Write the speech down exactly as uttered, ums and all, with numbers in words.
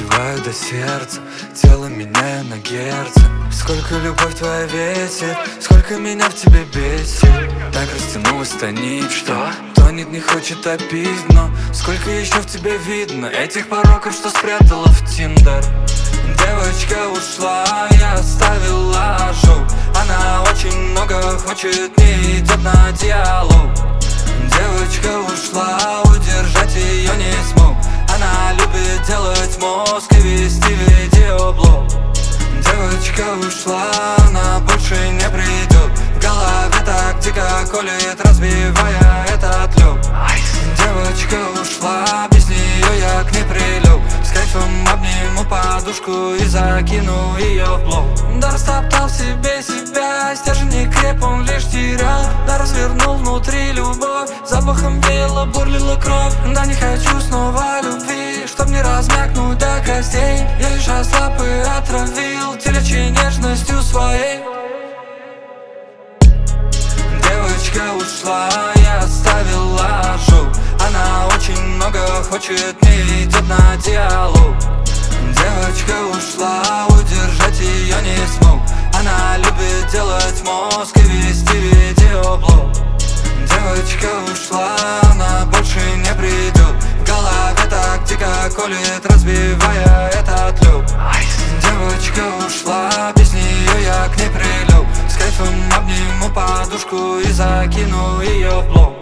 задеваю до сердца, тело меняю на герцы. Сколько любовь твоя весит, сколько меня в тебе бесит. Так растянулась та нить, что тонет, не хочет топить дно. Сколько еще в тебе видно этих пороков, что спрятала в Тиндер. Девочка ушла, я оставила шоу. Она очень много хочет, не идет на диалог. Девочка ушла, удержать ее не смог. Она любит делать мозг и вести видеоблог. Девочка ушла, она больше не придет. В голове так дико колет, разбивая этот лед. Девочка ушла, без нее я к ней прилег. С кайфом обниму подушку и закину ее в блог. Да растоптал в себе себя, стержень не креп, он лишь терял. Да развернул внутри любовь, запахом веяло, бурлила кровь. Да не хочу снова любви, чтоб не размякнуть до костей. Я лишь ослаб и отравил телечьей нежностью своей. Девочка ушла, я оставила шоу. Она очень много хочет, не идет на диалог. Девочка ушла, удержать ее не смог. Она любит делать мозг и вести видеоблог. Девочка ушла, она больше не придет. В голове так дико колет, разбивая этот лед. Девочка ушла, без нее я к ней прилег. С кайфом обниму подушку и закину ее в блог.